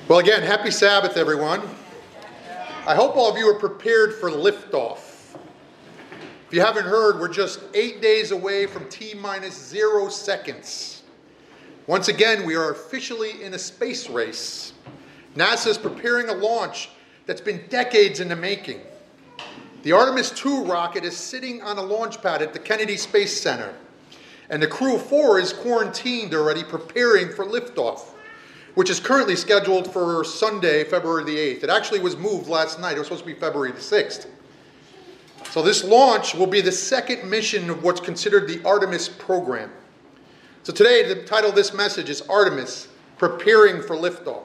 Well, again, happy Sabbath, everyone. I hope all of you are prepared for liftoff. If you haven't heard, we're just 8 days away from T-minus 0 seconds. Once again, we are officially in a space race. NASA is preparing a launch that's been decades in the making. The Artemis II rocket is sitting on a launch pad at the Kennedy Space Center, and the Crew of 4 is quarantined already, preparing for liftoff, which is currently scheduled for Sunday, February the 8th. It actually was moved last night. It was supposed to be February the 6th. So this launch will be the second mission of what's considered the Artemis program. So today, the title of this message is Artemis, Preparing for Liftoff.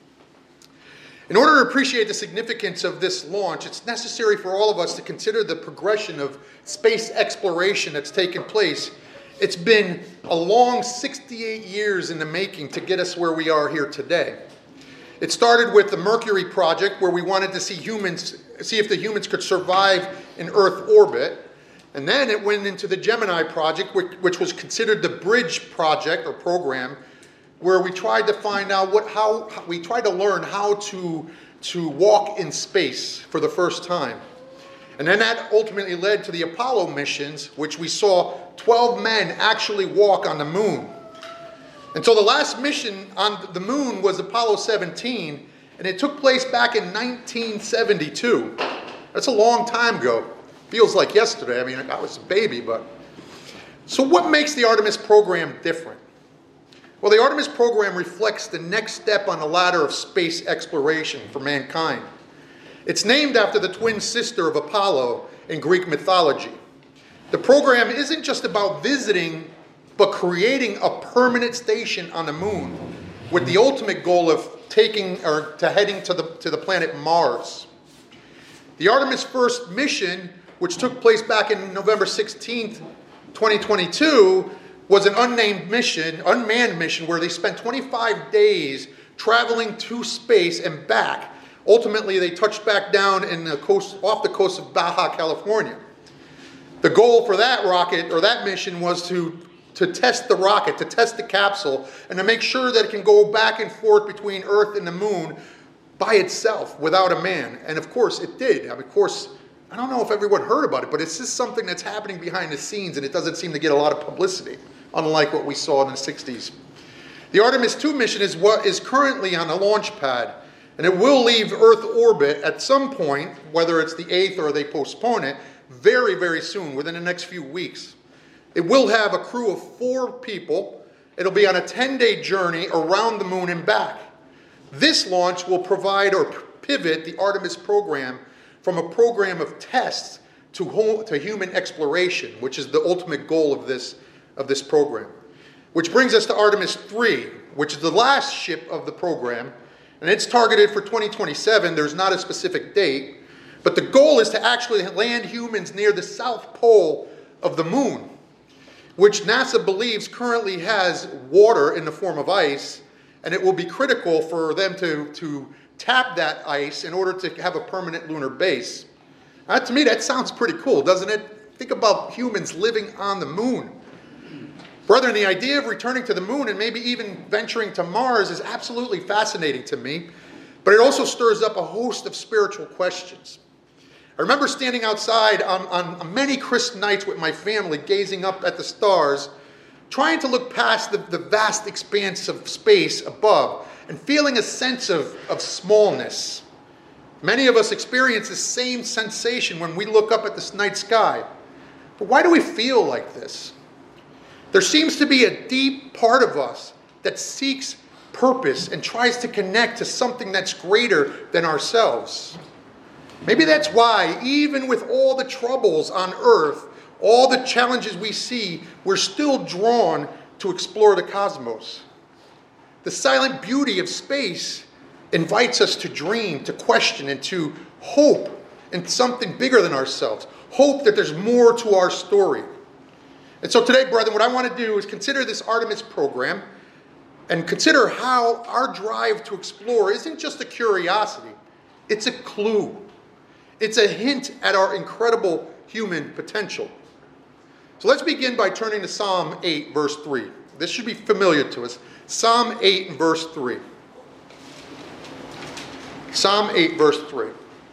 In order to appreciate the significance of this launch, it's necessary for all of us to consider the progression of space exploration that's taken place. It's been a long 68 years in the making to get us where we are here today. It started with the Mercury project, where we wanted to see if the humans could survive in Earth orbit. And then it went into the Gemini project, which was considered the bridge project or program, where we tried to find out we tried to learn how to walk in space for the first time. And then that ultimately led to the Apollo missions, which we saw 12 men actually walk on the moon. And so the last mission on the moon was Apollo 17, and it took place back in 1972. That's a long time ago. Feels like yesterday. I mean, I was a baby, but... So what makes the Artemis program different? Well, the Artemis program reflects the next step on the ladder of space exploration for mankind. It's named after the twin sister of Apollo in Greek mythology. The program isn't just about visiting, but creating a permanent station on the moon, with the ultimate goal of heading to the planet Mars. The Artemis first mission, which took place back in November 16th, 2022, was an unmanned mission where they spent 25 days traveling to space and back. Ultimately, they touched back down off the coast of Baja California. The goal for that rocket, or that mission, was to test the rocket, to test the capsule, and to make sure that it can go back and forth between Earth and the moon by itself, without a man. And of course, it did. I don't know if everyone heard about it, but it's just something that's happening behind the scenes, and it doesn't seem to get a lot of publicity, unlike what we saw in the 60s. The Artemis II mission is what is currently on the launch pad, and it will leave Earth orbit at some point, whether it's the 8th or they postpone it, very, very soon, within the next few weeks. It will have a crew of 4 people. It'll be on a 10-day journey around the moon and back. This launch will provide or pivot the Artemis program from a program of tests to human exploration, which is the ultimate goal of this program. Which brings us to Artemis III, which is the last ship of the program, and it's targeted for 2027. There's not a specific date, but the goal is to actually land humans near the south pole of the moon, which NASA believes currently has water in the form of ice, and it will be critical for them to tap that ice in order to have a permanent lunar base. To me, that sounds pretty cool, doesn't it? Think about humans living on the moon. Brethren, the idea of returning to the moon and maybe even venturing to Mars is absolutely fascinating to me, but it also stirs up a host of spiritual questions. I remember standing outside on many crisp nights with my family, gazing up at the stars, trying to look past the vast expanse of space above and feeling a sense of smallness. Many of us experience the same sensation when we look up at this night sky. But why do we feel like this? There seems to be a deep part of us that seeks purpose and tries to connect to something that's greater than ourselves. Maybe that's why, even with all the troubles on Earth, all the challenges we see, we're still drawn to explore the cosmos. The silent beauty of space invites us to dream, to question, and to hope in something bigger than ourselves. Hope that there's more to our story. And so today, brethren, what I want to do is consider this Artemis program and consider how our drive to explore isn't just a curiosity, it's a clue. It's a hint at our incredible human potential. So let's begin by turning to Psalm 8, verse 3. This should be familiar to us. Psalm 8 and verse 3. Psalm 8, verse 3.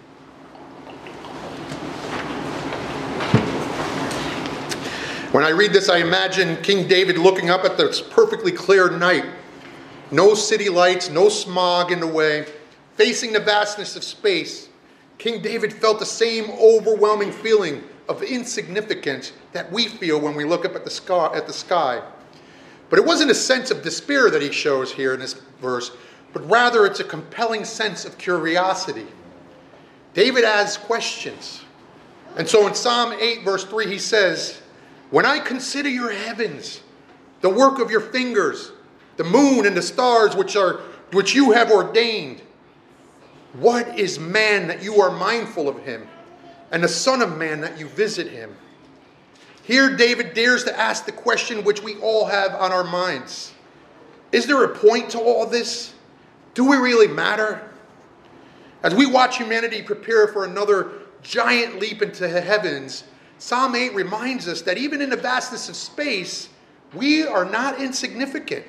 When I read this, I imagine King David looking up at this perfectly clear night. No city lights, no smog in the way. Facing the vastness of space, King David felt the same overwhelming feeling of insignificance that we feel when we look up at the sky. But it wasn't a sense of despair that he shows here in this verse, but rather it's a compelling sense of curiosity. David asks questions. And so in Psalm 8, verse 3, he says, "When I consider your heavens, the work of your fingers, the moon and the stars which you have ordained, what is man that you are mindful of him, and the son of man that you visit him?" Here David dares to ask the question which we all have on our minds. Is there a point to all this? Do we really matter? As we watch humanity prepare for another giant leap into the heavens, Psalm 8 reminds us that even in the vastness of space, we are not insignificant.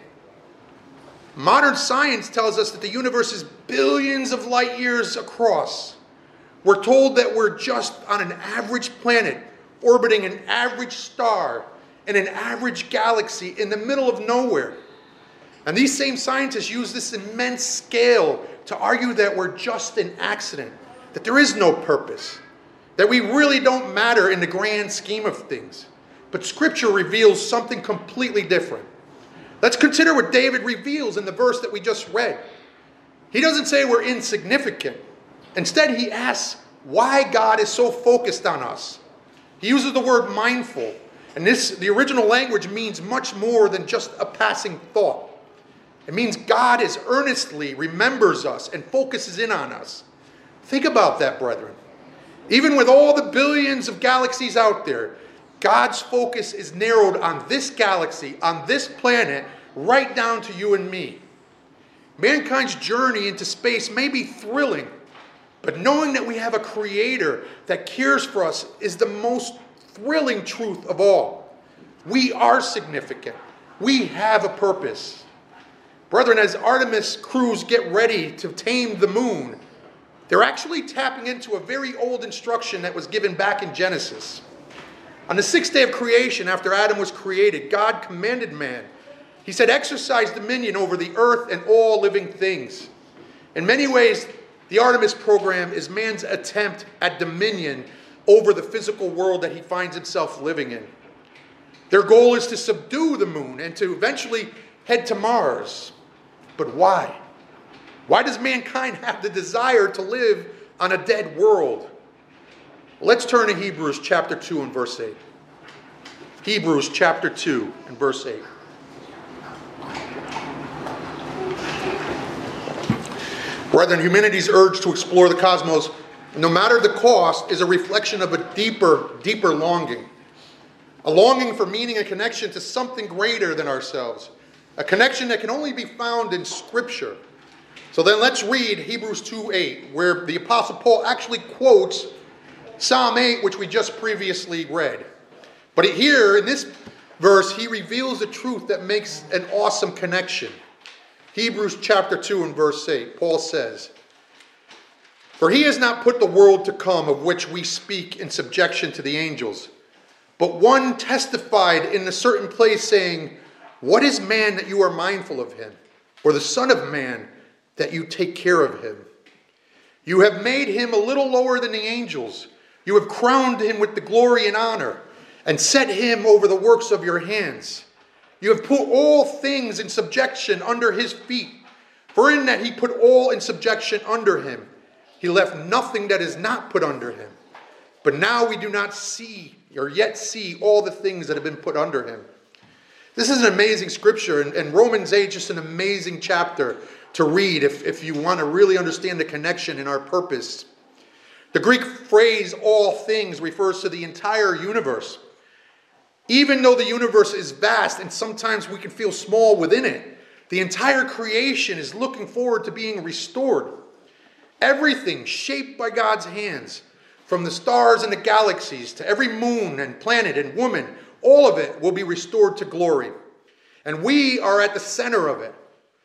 Modern science tells us that the universe is billions of light years across. We're told that we're just on an average planet, orbiting an average star in an average galaxy in the middle of nowhere. And these same scientists use this immense scale to argue that we're just an accident, that there is no purpose, that we really don't matter in the grand scheme of things. But Scripture reveals something completely different. Let's consider what David reveals in the verse that we just read. He doesn't say we're insignificant. Instead, he asks why God is so focused on us. He uses the word mindful. And the original language means much more than just a passing thought. It means God is earnestly remembers us and focuses in on us. Think about that, brethren. Even with all the billions of galaxies out there, God's focus is narrowed on this galaxy, on this planet, right down to you and me. Mankind's journey into space may be thrilling, but knowing that we have a creator that cares for us is the most thrilling truth of all. We are significant. We have a purpose. Brethren, as Artemis crews get ready to tame the moon, they're actually tapping into a very old instruction that was given back in Genesis. On the sixth day of creation, after Adam was created, God commanded man. He said, "Exercise dominion over the earth and all living things." In many ways, the Artemis program is man's attempt at dominion over the physical world that he finds himself living in. Their goal is to subdue the moon and to eventually head to Mars. But why? Why does mankind have the desire to live on a dead world? Let's turn to Hebrews chapter 2 and verse 8. Hebrews chapter 2 and verse 8. Brethren, humanity's urge to explore the cosmos, no matter the cost, is a reflection of a deeper longing. A longing for meaning and connection to something greater than ourselves. A connection that can only be found in Scripture. So then let's read Hebrews 2:8, where the Apostle Paul actually quotes Psalm 8, which we just previously read. But here, in this verse, he reveals a truth that makes an awesome connection. Hebrews chapter 2 and verse 8, Paul says, "For he has not put the world to come of which we speak in subjection to the angels. But one testified in a certain place, saying, What is man that you are mindful of him? Or the son of man that you take care of him? You have made him a little lower than the angels. You have crowned him with the glory and honor, and set him over the works of your hands. You have put all things in subjection under his feet. For in that he put all in subjection under him, he left nothing that is not put under him. But now we do not see, or yet see, all the things that have been put under him." This is an amazing scripture, and Romans 8 is just an amazing chapter to read if you want to really understand the connection in our purpose. The Greek phrase, all things, refers to the entire universe. Even though the universe is vast and sometimes we can feel small within it, the entire creation is looking forward to being restored. Everything shaped by God's hands, from the stars and the galaxies to every moon and planet and woman, all of it will be restored to glory. And we are at the center of it.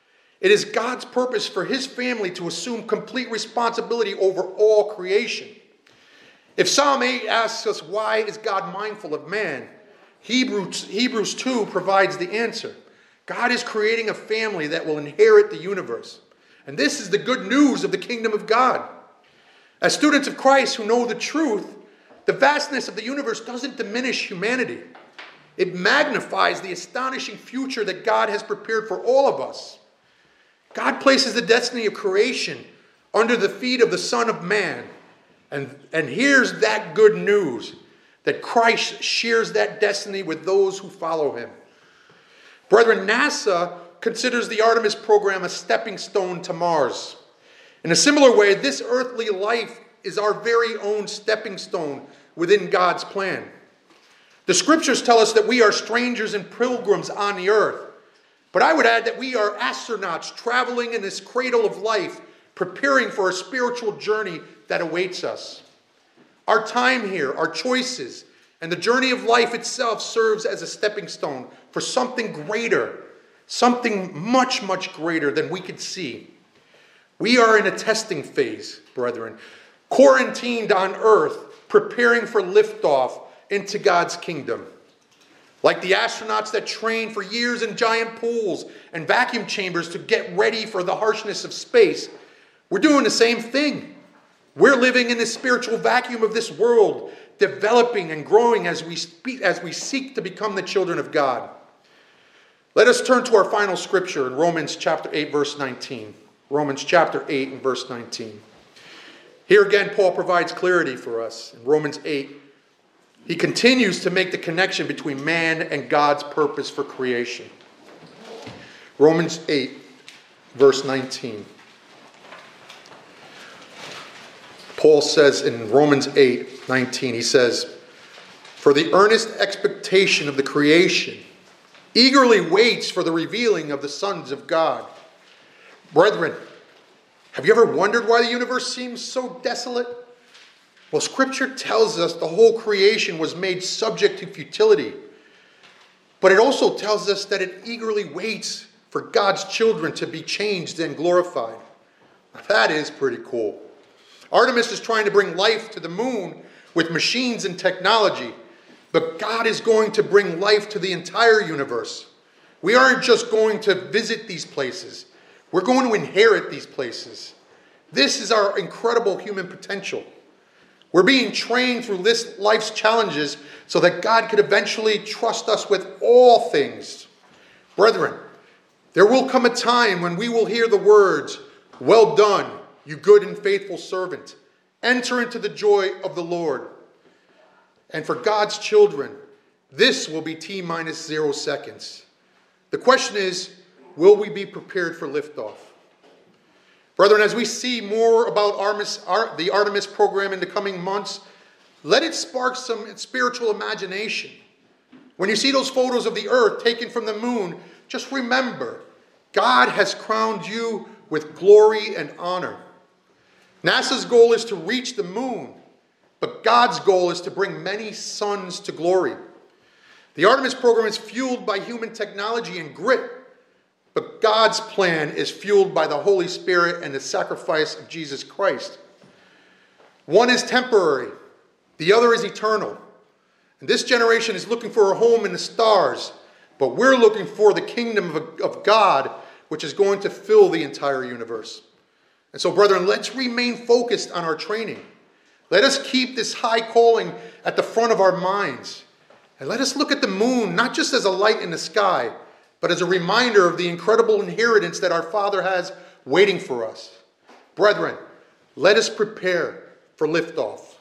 It is God's purpose for his family to assume complete responsibility over all creation. If Psalm 8 asks us, why is God mindful of man? Hebrews 2 provides the answer. God is creating a family that will inherit the universe. And this is the good news of the kingdom of God. As students of Christ who know the truth, the vastness of the universe doesn't diminish humanity. It magnifies the astonishing future that God has prepared for all of us. God places the destiny of creation under the feet of the Son of Man. And here's that good news, that Christ shares that destiny with those who follow him. Brethren, NASA considers the Artemis program a stepping stone to Mars. In a similar way, this earthly life is our very own stepping stone within God's plan. The scriptures tell us that we are strangers and pilgrims on the earth. But I would add that we are astronauts traveling in this cradle of life, preparing for a spiritual journey that awaits us. Our time here, our choices, and the journey of life itself serves as a stepping stone for something greater, something much, much greater than we could see. We are in a testing phase, brethren, quarantined on earth, preparing for liftoff into God's kingdom. Like the astronauts that train for years in giant pools and vacuum chambers to get ready for the harshness of space, we're doing the same thing. We're living in the spiritual vacuum of this world, developing and growing as we seek to become the children of God. Let us turn to our final scripture in Romans chapter 8, verse 19. Romans chapter 8 and verse 19. Here again, Paul provides clarity for us. In Romans 8, he continues to make the connection between man and God's purpose for creation. Romans 8, verse 19. Paul says in Romans 8, 19, he says, "For the earnest expectation of the creation eagerly waits for the revealing of the sons of God." Brethren, have you ever wondered why the universe seems so desolate? Well, Scripture tells us the whole creation was made subject to futility. But it also tells us that it eagerly waits for God's children to be changed and glorified. That is pretty cool. Artemis is trying to bring life to the moon with machines and technology. But God is going to bring life to the entire universe. We aren't just going to visit these places. We're going to inherit these places. This is our incredible human potential. We're being trained through this life's challenges so that God could eventually trust us with all things. Brethren, there will come a time when we will hear the words, "Well done, you good and faithful servant. Enter into the joy of the Lord." And for God's children, this will be T-minus 0 seconds. The question is, will we be prepared for liftoff? Brethren, as we see more about the Artemis program in the coming months, let it spark some spiritual imagination. When you see those photos of the earth taken from the moon, just remember, God has crowned you with glory and honor. NASA's goal is to reach the moon, but God's goal is to bring many sons to glory. The Artemis program is fueled by human technology and grit, but God's plan is fueled by the Holy Spirit and the sacrifice of Jesus Christ. One is temporary, the other is eternal. And this generation is looking for a home in the stars, but we're looking for the kingdom of God, which is going to fill the entire universe. And so, brethren, let's remain focused on our training. Let us keep this high calling at the front of our minds. And let us look at the moon not just as a light in the sky, but as a reminder of the incredible inheritance that our Father has waiting for us. Brethren, let us prepare for liftoff.